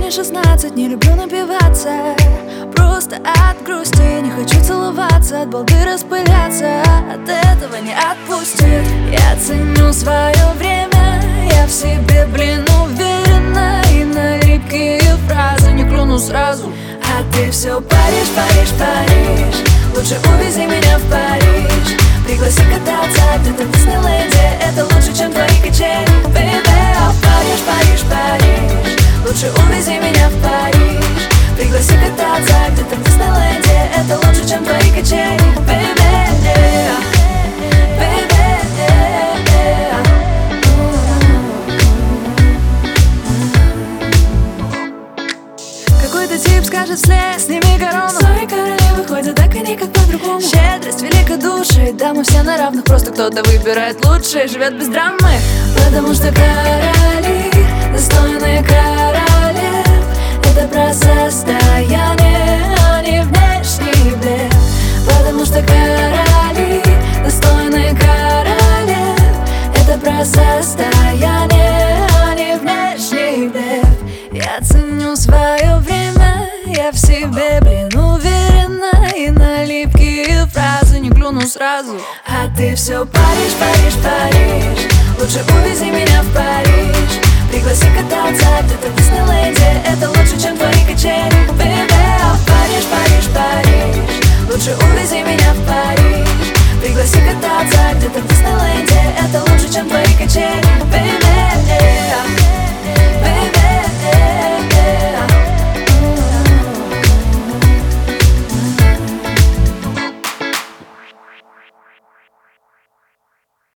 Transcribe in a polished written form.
мне 16, не люблю напиваться. Просто от грусти не хочу целоваться, от балды распыляться, от этого не отпустит. Я ценю свое время, я в себе, блин, уверена. И на липкие фразы не клюну сразу. А ты все Париж, Париж, Париж. Лучше увези меня в Париж. Пригласи кататься где-то в Диснейленде. Это лучше, чем твои качели, baby. Париж, Париж, Париж. Лучше увези меня в Париж. Пригласи кататься где-то в Диснейленде. Это лучше, чем твои качели, baby. Какой-то тип скажет вслед: сними корону. Свои королевы ходят так и никак по-другому. Щедрость великодушие, да мы все на равных. Просто кто-то выбирает лучшее, живет без драмы. Потому что короли, достойные королев, это про состояние, а не внешний блеск. Потому что короли, достойные королев, это про состояние, а не внешний блеск. Я ценю свое время, я в себе, блин, уверена. И на липкие фразы не клюну сразу. А ты все Париж, Париж, Париж. Лучше увези меня в Париж. Пригласи кататься где-то в Диснейленде. Это лучше, чем твои качели, baby. Париж, Париж, Париж. Лучше